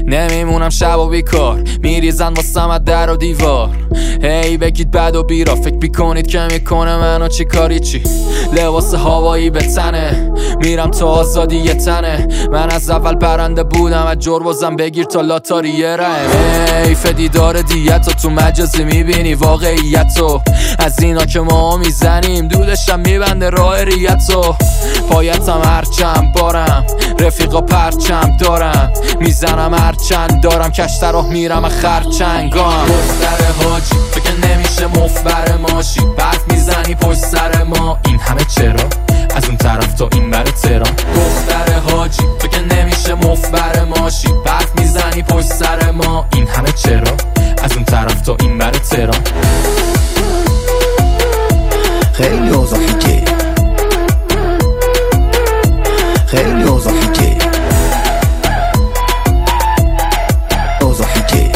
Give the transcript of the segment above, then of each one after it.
نمیمونم شب و بیکار، میریزن واسم از در و دیوار. هی بگید بد و بیرا، فکر بیکنید که میکنه منو چی کاری چی. لباس هوایی به تنه، میرم تا آزادی یه تنه. من از اول پرنده بودم، از جربازم بگیر تا لاتاریه رم. حیف دیدار دیتو تو مجازی میبینی واقعیتو، از اینا که ما میزنیم دودشم میبنده راه ریتو. پایتم هرچند بارم، رفیقا پرچم دارم، میزنم هرچند دارم، کشتر راه میرم خرچنگام. دختر حاجی فکر نمیشه مفبر ماشی، برف میزنی پشت سر ما، این همه چرا؟ از اون طرف تا این بر تهران. دختر حاجی فکر نمیشه مفبر ماشی، برف میزنی پشت سر ما، این همه چرا؟ از اون طرف تا این بر تهران. خیلی اوضاعی که خیلی اوضاعی که اوضاعی که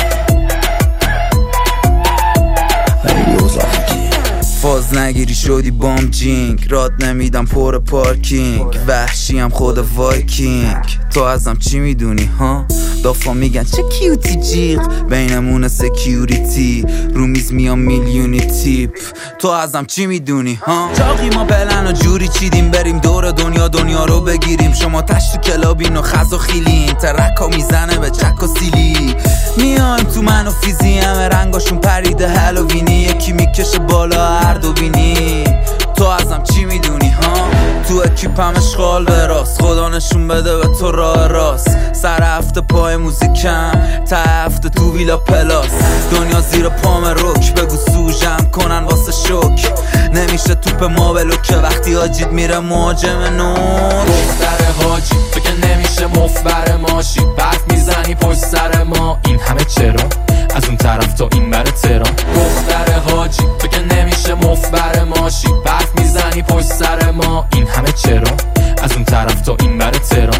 خیلی اوضاعی که فاز نگیری شدی بام جینگ، راد نمیدم پر پارکینگ، وحشیم خود وایکینگ. تو ازم چی میدونی ها؟ دافا میگن چه کیوتی جیغ، بینمون سکیوریتی، رو میز میام میلیونی تیپ. تو ازم چی میدونی ها؟ چاقی ما پلن و جوری چیدیم بریم دور دنیا رو بگیریم. شما تشت تو کلابین و خز و خیلین، ترکا میزنه به چک و سیلی. میایم تو من و فیزی، همه رنگاشون پریده هالووینی، یکی میکشه بالا هر دو بینی. تو ازم چی میدونی ها؟ تو اکیپم اشغال به راست، خدا نشون بده به تو راه راست. سر هفته پای موزیکم، تا هفته تو ویلا پلاس، دنیا زیر پام روک، بگو سوژم کنن واسه شوک. نمیشه توپ ما بلوکه وقتی حاجید میره مهاجم نوک. دختر حاجی فکر نمیشه مفبر ماشی، برف میزنی پشت سر ما، این همه چرا؟ از اون طرف تا این بر تهران. دختر حاجی فکر نمیشه مفبر ماشی، برف میزنی پشت سر ما، این همه چرا؟ از اون طرف تا این بر تهران.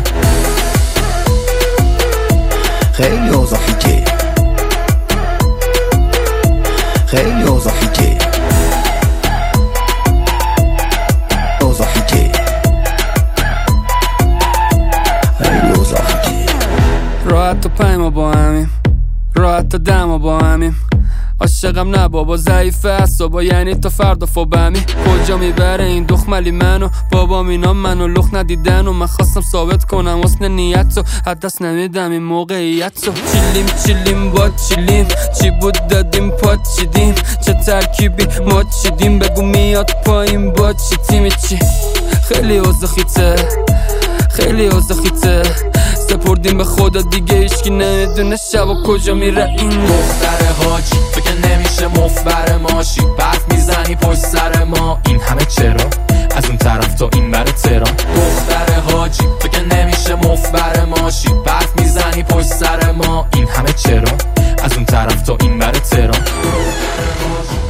خیلی اوضاعی که خیلی اوضاعی که اوضاعی که خیلی اوضاعی که راحت تا پایما با همیم، راحت تا دما با همیم. عاشقم نه بابا ضعیفه اعصابا، یعنی تا فردا فوبمی. کجا میبره این دخملی منو؟ بابام اینا منو لخ ندیدن و من خواستم ثابت کنم حسن نیت رو، از دست نمیدم این موقعیت رو. چیلیم با چیلیم، چی بود دادیم پاچیدیم، چه ترکیبی ما چیدیم، بگو میاد پایین با چی تیمی چی. خیلی اوزخیته، خیلی اوزخیته، سپردیم به خدا دیگه هیچکی نمیدونه شب و کجا میره این. دختر حاجی فکر نمیشه مفبر ماشی، برف میزنی پشت سر ما، این همه چرا؟ از اون طرف تا این بر تهران. دختر حاجی فکر نمیشه مفبر ماشی، برف میزنی پشت سر ما، این همه چرا؟ از اون طرف تا این بر تهران.